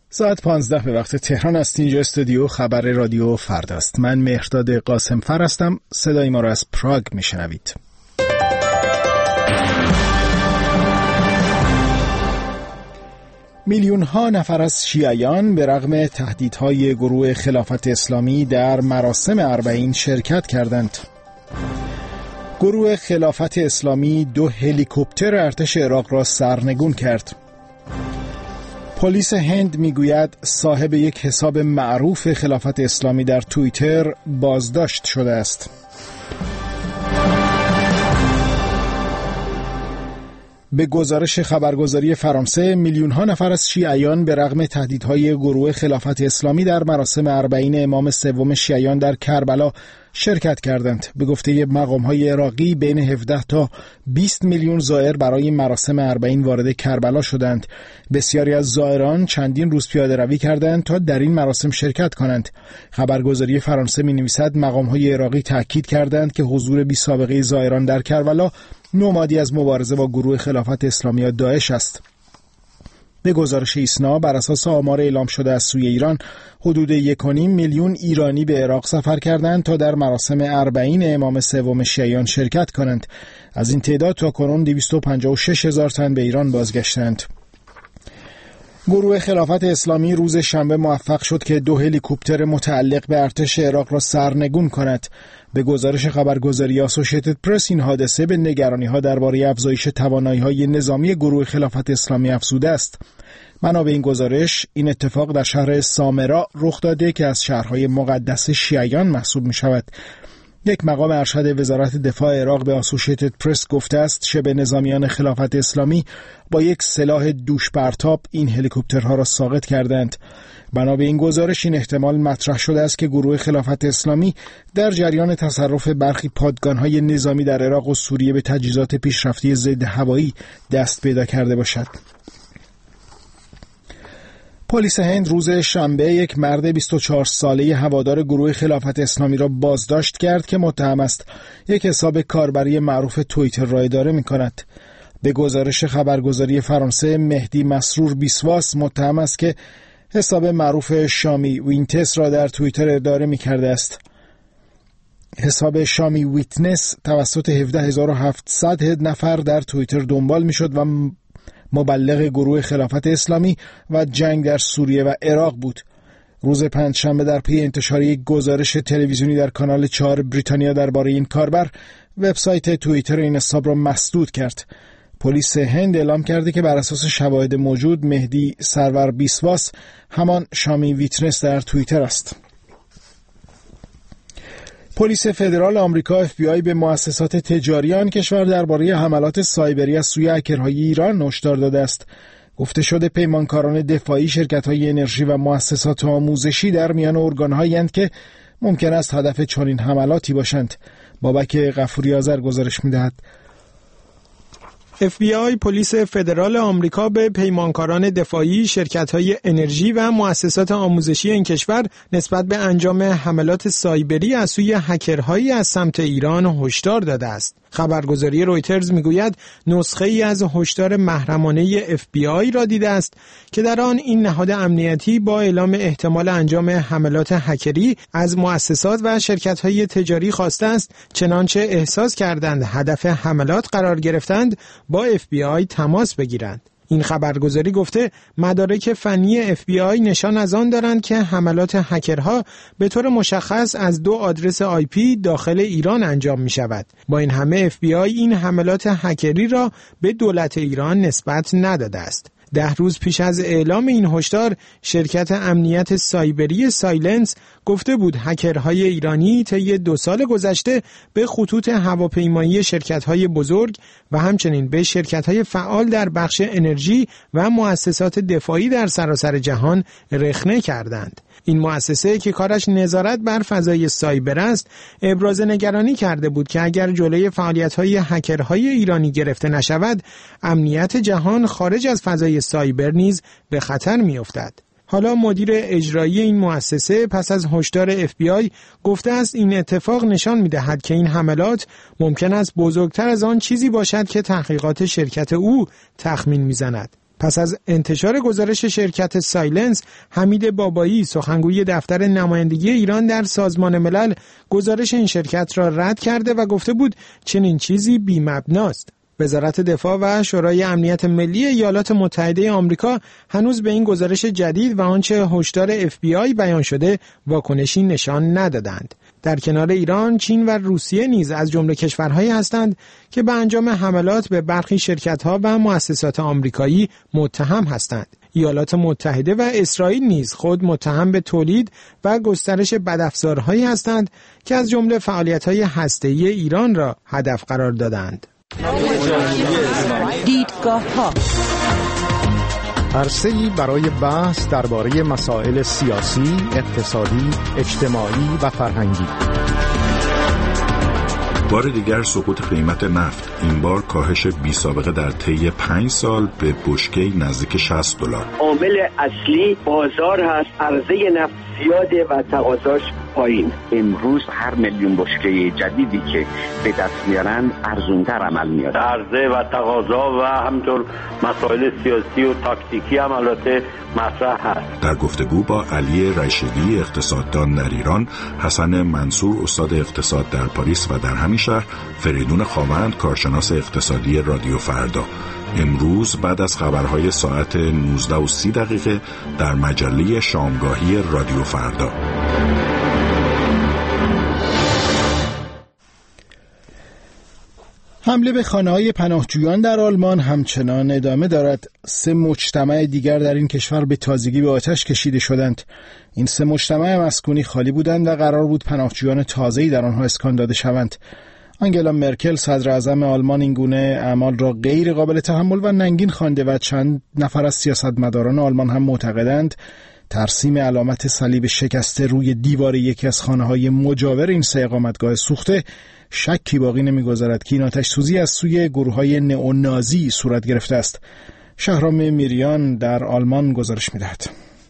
ساعت 15 به وقت تهران است. اینجا استودیو خبر رادیو فردا است. من مهرداد قاسم فر هستم. صدای ما را از پراگ میشنوید. میلیون ها نفر از شیعیان به رغم تهدیدهای گروه خلافت اسلامی در مراسم اربعین شرکت کردند. گروه خلافت اسلامی 2 هلیکوپتر ارتش عراق را سرنگون کرد. پلیس هند میگوید صاحب یک حساب معروف خلافت اسلامی در توییتر بازداشت شده است. به گزارش خبرگزاری فرانسه، میلیون ها نفر از شیعیان به رغم تهدیدهای گروه خلافت اسلامی در مراسم اربعین امام سوم شیعیان در کربلا شرکت کردند. به گفته مقام‌های عراقی بین 17 تا 20 میلیون زائر برای مراسم اربعین وارد کربلا شدند. بسیاری از زائران چندین روز پیاده‌روی کردند تا در این مراسم شرکت کنند. خبرگزاری فرانسه می‌نویسد مقام‌های عراقی تاکید کردند که حضور بی‌سابقه زائران در کربلا نمادی از مبارزه با گروه خلافت اسلامی یا داعش است. به گزارش ایسنا، بر اساس آمار اعلام شده از سوی ایران، حدود 1.5 میلیون ایرانی به عراق سفر کردند تا در مراسم اربعین امام سوم شیعیان شرکت کنند. از این تعداد تاکنون 256,000 تن به ایران بازگشتند. گروه خلافت اسلامی روز شنبه موفق شد که 2 هلیکوپتر متعلق به ارتش عراق را سرنگون کند. به گزارش خبرگزاری آسوشیتد پرس، این حادثه به نگرانی‌ها درباره افزایش توانایی‌های نظامی گروه خلافت اسلامی افزوده است. منابع این گزارش، این اتفاق در شهر سامرا رخ داده که از شهرهای مقدس شیعیان محسوب می‌شود. یک مقام ارشد وزارت دفاع عراق به آسوشیتد پرس گفته است شبه نظامیان خلافت اسلامی با یک سلاح دوش پرتاب این هلیکوپترها را ساقط کردند. بنا به این گزارش این احتمال مطرح شده است که گروه خلافت اسلامی در جریان تصرف برخی پادگان‌های نظامی در عراق و سوریه به تجهیزات پیشرفته ضد هوایی دست پیدا کرده باشد. پلیس هند روز شنبه یک مرد 24 ساله هوادار گروه خلافت اسلامی را بازداشت کرد که متهم است یک حساب کاربری معروف توییتر را اداره می‌کند. به گزارش خبرگزاری فرانسه، مهدی مسرور بیسواس متهم است که حساب معروف شامی وینتس را در توییتر اداره می‌کرده است. حساب شامی ویتنس توسط 17700 نفر در توییتر دنبال می‌شد و مبلغ گروه خلافت اسلامی و جنگ در سوریه و عراق بود. روز پنجشنبه در پی انتشار یک گزارش تلویزیونی در کانال 4 بریتانیا درباره این کاربر، وبسایت توییتر این حساب را مسدود کرد. پلیس هند اعلام کرده که بر اساس شواهد موجود مهدی سرور بیسواس همان شامی ویتنس در توییتر است. پلیس فدرال آمریکا FBI به مؤسسات تجاری آن کشور درباره حملات سایبری از سوی هکرهای ایران هشدار داده است. گفته شده پیمانکاران دفاعی، شرکت‌های انرژی و مؤسسات آموزشی در میان ارگان‌هایی اند که ممکن است هدف چنین حملاتی باشند. بابک غفوری آذر گزارش می‌دهد. FBI پلیس فدرال آمریکا به پیمانکاران دفاعی، شرکت‌های انرژی و مؤسسات آموزشی این کشور نسبت به انجام حملات سایبری از سوی هکرهایی از سمت ایران هشدار داده است. خبرگزاری رویترز میگوید نسخه‌ای از هشدار محرمانه FBI را دیده است که در آن این نهاد امنیتی با اعلام احتمال انجام حملات هکری از مؤسسات و شرکت‌های تجاری خواسته است چنانچه احساس کردند هدف حملات قرار گرفتند با FBI تماس بگیرند. این خبرگزاری گفته مدارک فنی FBI نشان از آن دارند که حملات هکرها به طور مشخص از 2 آدرس IP داخل ایران انجام می شود. با این همه FBI این حملات هکری را به دولت ایران نسبت نداده است. 10 روز پیش از اعلام این هشدار، شرکت امنیت سایبری سایلنس گفته بود هکرهای ایرانی طی 2 سال گذشته به خطوط هواپیمایی شرکت‌های بزرگ و همچنین به شرکت‌های فعال در بخش انرژی و مؤسسات دفاعی در سراسر جهان رخنه کردند. این مؤسسه که کارش نظارت بر فضای سایبر است، ابراز نگرانی کرده بود که اگر جلوی فعالیت‌های هکرهای ایرانی گرفته نشود، امنیت جهان خارج از فضای سایبر نیز به خطر می‌افتد. حالا مدیر اجرایی این مؤسسه پس از هشدار FBI گفته است این اتفاق نشان می‌دهد که این حملات ممکن است بزرگتر از آن چیزی باشد که تحقیقات شرکت او تخمین می‌زند. پس از انتشار گزارش شرکت سایلنس، حمید بابایی سخنگوی دفتر نمایندگی ایران در سازمان ملل گزارش این شرکت را رد کرده و گفته بود چنین چیزی بی‌مبناست. وزارت دفاع و شورای امنیت ملی ایالات متحده آمریکا هنوز به این گزارش جدید و آنچه هشدار FBI بیان شده واکنشی نشان ندادند. در کنار ایران، چین و روسیه نیز از جمله کشورهایی هستند که به انجام حملات به برخی شرکت‌ها و مؤسسات آمریکایی متهم هستند. ایالات متحده و اسرائیل نیز خود متهم به تولید و گسترش بدافزارهایی هستند که از جمله فعالیت‌های هسته‌ای ایران را هدف قرار دادند. دیدگاه‌ها عرصه‌ای برای بحث درباره مسائل سیاسی، اقتصادی، اجتماعی و فرهنگی. بار دیگر سقوط قیمت نفت، این بار کاهش بی سابقه در طی 5 سال به بشکه‌ای نزدیک $60. عامل اصلی بازار هست، عرضه نفت زیاده و تقاضاش پایین. امروز هر میلیون بشکه جدیدی که به دست میارن ارزونتر عمل میاد. عرضه و تقاضا و همطور مسائل سیاسی و تاکتیکی هم البته مطرح هست. در گفتگو با علی رشیدی اقتصاددان در ایران، حسن منصور استاد اقتصاد در پاریس و در همین شهر، فریدون خاوند کارشناس اقتصادی رادیو فردا، امروز بعد از خبرهای ساعت 19:30 در مجله شامگاهی رادیو فردا. حمله به خانه‌های پناهجویان در آلمان همچنان ادامه دارد. 3 مجتمع دیگر در این کشور به تازگی به آتش کشیده شدند. این 3 مجتمع مسکونی خالی بودند و قرار بود پناهجویان تازه‌ای در آنها اسکان داده شوند. آنگلا مرکل صدر اعظم آلمان این گونه اعمال را غیر قابل تحمل و ننگین خوانده و چند نفر از سیاستمداران آلمان هم معتقدند ترسیم علامت صلیب شکسته روی دیوار یکی از خانه‌های مجاور این 3 اقامتگاه سوخته شکی باقی نمی‌گذارد که این آتش‌سوزی از سوی گروه‌های نئونازی صورت گرفته است. شهرام میریان در آلمان گزارش می‌دهد.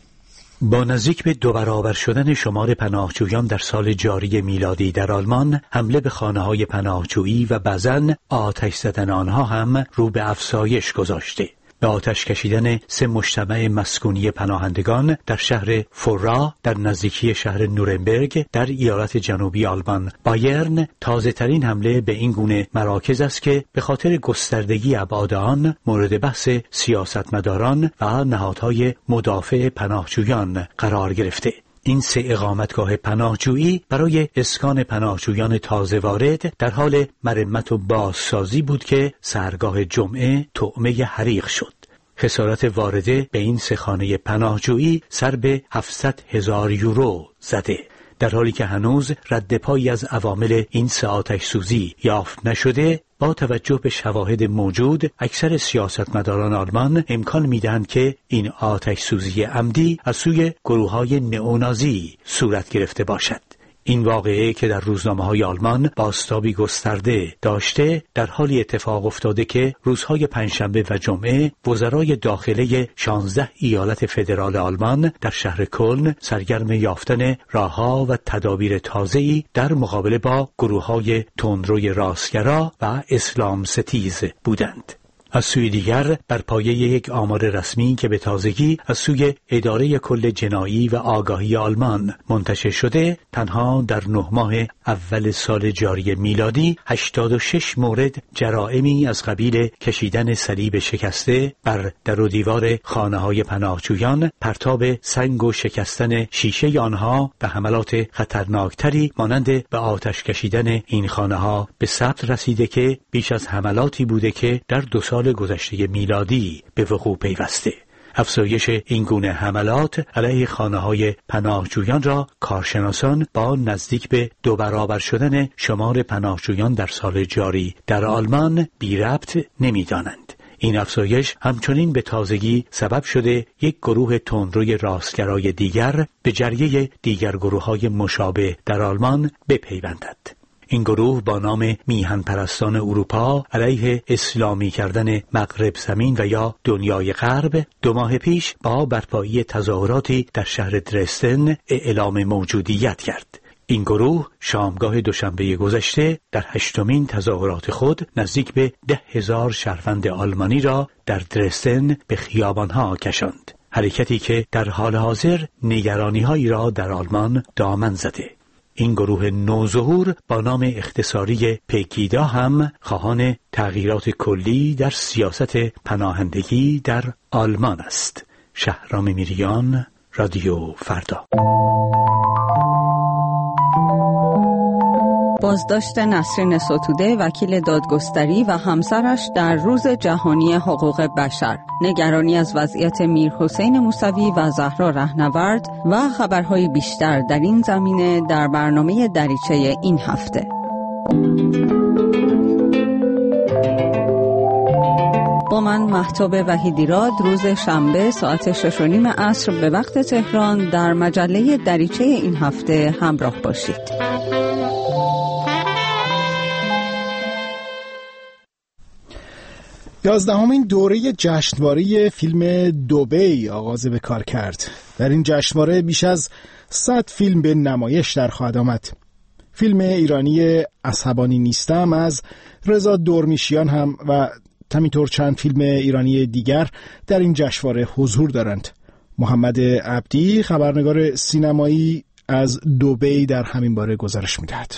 با نزدیک به 2 برابر شدن شمار پناهجویان در سال جاری میلادی در آلمان، حمله به خانه‌های پناهجویی و بعضاً آتش زدن آنها هم رو به افزایش گذاشته. به آتش کشیدن 3 مجتمع مسکونی پناهندگان در شهر فورا در نزدیکی شهر نورنبرگ در ایالت جنوبی آلمان بایرن تازه ترین حمله به این گونه مراکز است که به خاطر گستردگی ابعاد آن مورد بحث سیاستمداران و نهادهای مدافع پناهجویان قرار گرفته. این 3 اقامتگاه پناهجویی برای اسکان پناهجویان تازه وارد در حال مرمت و بازسازی بود که سحرگاه جمعه طعمه حریق شد. خسارت وارده به این 3 خانه پناهجویی سر به 700,000 یورو زده، در حالی که هنوز رد پایی از عوامل این 3 آتش سوزی یافت نشده. با توجه به شواهد موجود، اکثر سیاستمداران آلمان امکان می‌دهند که این آتش سوزی عمدی از سوی گروه‌های نئونازی صورت گرفته باشد. این واقعه که در روزنامه‌های آلمان بازتابی گسترده داشته، در حالی اتفاق افتاده که روزهای پنجشنبه و جمعه وزرای داخله 16 ایالت فدرال آلمان در شهر کلن سرگرم یافتن راه‌ها و تدابیر تازه‌ای در مقابله با گروه‌های تندروی راستگرا و اسلام ستیز بودند. از سوی دیگر بر پایه یک آمار رسمی که به تازگی از سوی اداره کل جنایی و آگاهی آلمان منتشر شده، تنها در 9 ماه اول سال جاری میلادی 86 مورد جرائمی از قبیل کشیدن صلیب شکسته بر در و دیوار خانه‌های پناهجویان، پرتاب سنگ و شکستن شیشه آنها و حملات خطرناکتری مانند به آتش کشیدن این خانه‌ها به ثبت رسیده که بیش از حملاتی بوده که در 2 سال گذشته میلادی به وقوع پیوسته. افزایش این گونه حملات علیه خانه‌های پناهجویان را کارشناسان با نزدیک به 2 برابر شدن شمار پناهجویان در سال جاری در آلمان بی ربط نمی‌دانند. این افزایش همچنین به تازگی سبب شده یک گروه تندروی راستگرای دیگر به جریه دیگر گروه‌های مشابه در آلمان بپیوندد. این گروه با نام میهن پرستان اروپا علیه اسلامی کردن مغرب زمین و یا دنیای غرب 2 ماه پیش با برپایی تظاهراتی در شهر درستن اعلام موجودیت کرد. این گروه شامگاه دوشنبه گذشته در 8مین تظاهرات خود نزدیک به 10,000 شهروند آلمانی را در درستن به خیابانها کشاند. حرکتی که در حال حاضر نگرانی‌هایی را در آلمان دامن زده. این گروه نوظهور با نام اختصاری پگیدا هم خواهان تغییرات کلی در سیاست پناهندگی در آلمان است. شهرام میریان، رادیو فردا. بازداشت نسرین ستوده وکیل دادگستری و همسرش در روز جهانی حقوق بشر، نگرانی از وضعیت میرحسین موسوی و زهرا رهنورد و خبرهای بیشتر در این زمینه در برنامه دریچه این هفته. با من مهتاب وحیدیراد روز شنبه ساعت 6:30 عصر به وقت تهران در مجله دریچه این هفته همراه باشید. 11مین دوره جشنواره فیلم دبی آغاز به کار کرد. در این جشنواره بیش از 100 فیلم به نمایش در خواهد آمد. فیلم ایرانی عصبانی نیستم از رضا دورمیشیان هم و همینطور چند فیلم ایرانی دیگر در این جشنواره حضور دارند. محمد عبدی خبرنگار سینمایی از دبی در همین باره گزارش می‌دهد.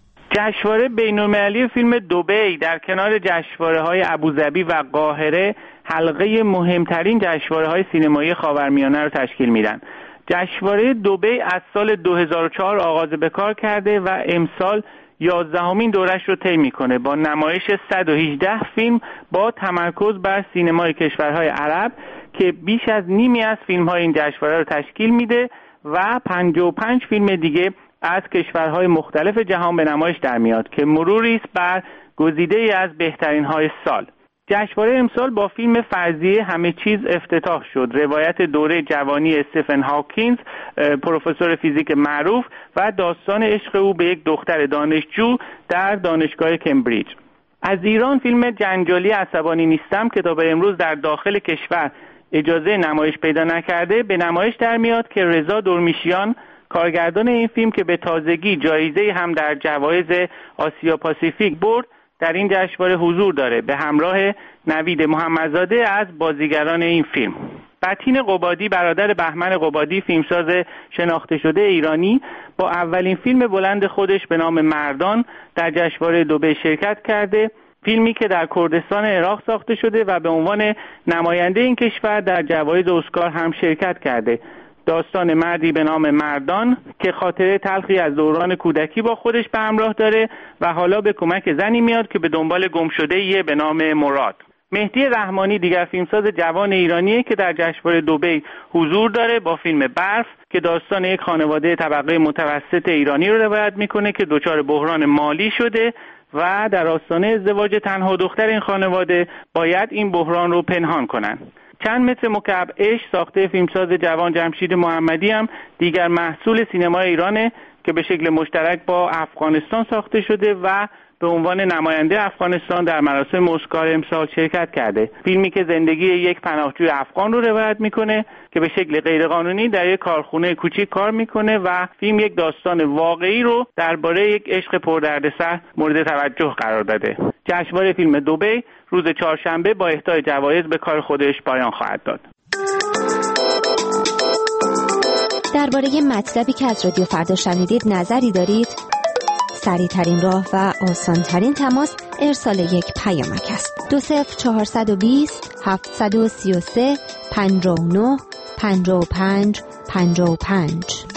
جشنواره بین‌المللی فیلم دبی در کنار جشنواره‌های ابوظبی و قاهره حلقه مهمترین جشنواره‌های سینمایی خاورمیانه را تشکیل میدن. جشنواره دبی از سال 2004 آغاز به کار کرده و امسال 11مین دورش رو طی میکنه با نمایش 118 فیلم با تمرکز بر سینمای کشورهای عرب که بیش از نیمی از فیلم‌های این جشنواره رو تشکیل میده و 55 فیلم دیگه از کشورهای مختلف جهان به نمایش در میاد که مروری است بر گزیده‌ای از بهترین‌های سال. جشنواره امسال با فیلم فرضیه همه چیز افتتاح شد، روایت دوره جوانی استفن هاکینز، پروفسور فیزیک معروف و داستان عشق او به یک دختر دانشجو در دانشگاه کمبریج. از ایران فیلم جنجالی عصبانی نیستم که تا به امروز در داخل کشور اجازه نمایش پیدا نکرده به نمایش در میاد که رضا دورمیشیان کارگردان این فیلم که به تازگی جایزه هم در جوایز آسیا پاسیفیک برد در این جشنواره حضور داره به همراه نوید محمدزاده از بازیگران این فیلم. بطین قبادی برادر بهمن قبادی فیلمساز شناخته شده ایرانی با اولین فیلم بلند خودش به نام مردان در جشنواره دبی شرکت کرده، فیلمی که در کردستان عراق ساخته شده و به عنوان نماینده این کشور در جوایز اسکار هم شرکت کرده. داستان مردی به نام مردان که خاطره تلخی از دوران کودکی با خودش به همراه داره و حالا به کمک زنی میاد که به دنبال گمشده‌ای به نام مراد. مهدی رحمانی دیگر فیلمساز جوان ایرانیه که در جشنواره دبی حضور داره با فیلم برف که داستان یک خانواده طبقه متوسط ایرانی رو روایت میکنه که دچار بحران مالی شده و در آستانه ازدواج تنها دختر این خانواده باید این بحران رو پنهان کنن. چند متر مکعب عشق ساخته فیلمساز جوان جمشید محمدی هم دیگر محصول سینمای ایرانه که به شکل مشترک با افغانستان ساخته شده و به عنوان نماینده افغانستان در مراسم اسکار امسال شرکت کرده. فیلمی که زندگی یک پناهجوی افغان رو روایت میکنه که به شکل غیرقانونی در یک کارخونه کوچیک کار میکنه و فیلم یک داستان واقعی رو درباره یک عشق پردردسر مورد توجه قرار داده. جشنواره فیلم دبی روز چهارشنبه با اهدای جوایز به کار خودش پایان خواهد داد. درباره مطلبی که از رادیو فردا شنیدید نظری دارید؟ سریع‌ترین راه و آسان‌ترین تماس ارسال یک پیامک است. 20420 733 59 55 55.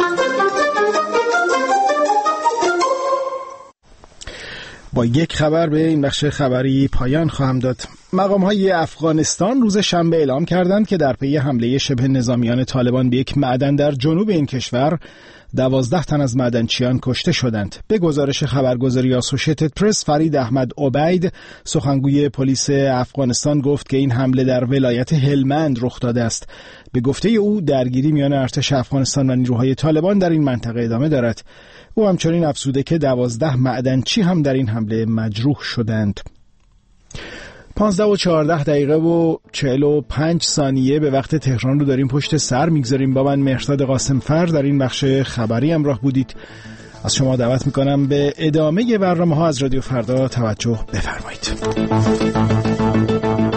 با یک خبر به این بخش خبری پایان خواهم داد. مقام‌های افغانستان روز شنبه اعلام کردند که در پی حمله شبه نظامیان طالبان به یک معدن در جنوب این کشور 12 تن از معدنچیان کشته شدند. به گزارش خبرگزاری آسوشیتد پرس، فرید احمد عبید سخنگوی پلیس افغانستان گفت که این حمله در ولایت هلمند رخ داده است. به گفته او درگیری میان ارتش افغانستان و نیروهای طالبان در این منطقه ادامه دارد. او همچنین افزوده که 12 معدنچی هم در این حمله مجروح شدند. 15:14 به وقت تهران رو داریم پشت سر میگذاریم. با من مهرداد قاسمفر در این بخش خبری همراه بودید. از شما دعوت میکنم به ادامه برنامه‌ها از رادیو فردا توجه بفرمایید.